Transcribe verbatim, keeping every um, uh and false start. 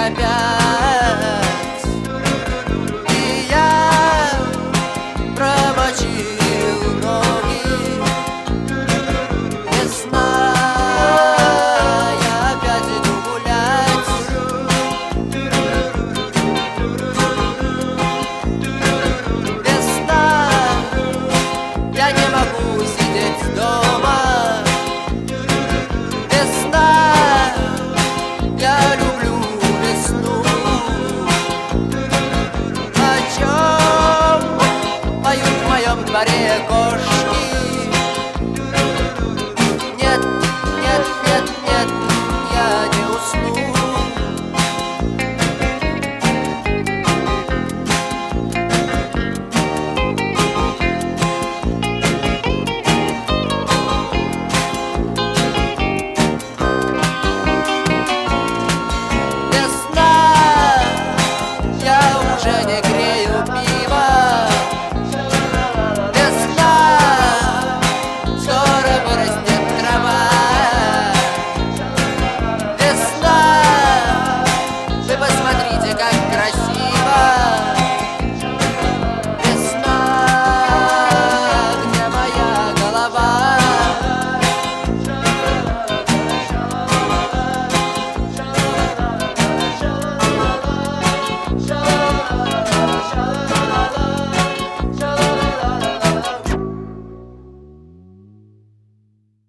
опять, и я промочил ноги. Весна, я опять иду гулять. Весна, я не могу сидеть дома. Весна, я люблю весну. О чем поют в моем дворе кошки? Нет, нет, нет, нет, я не усну.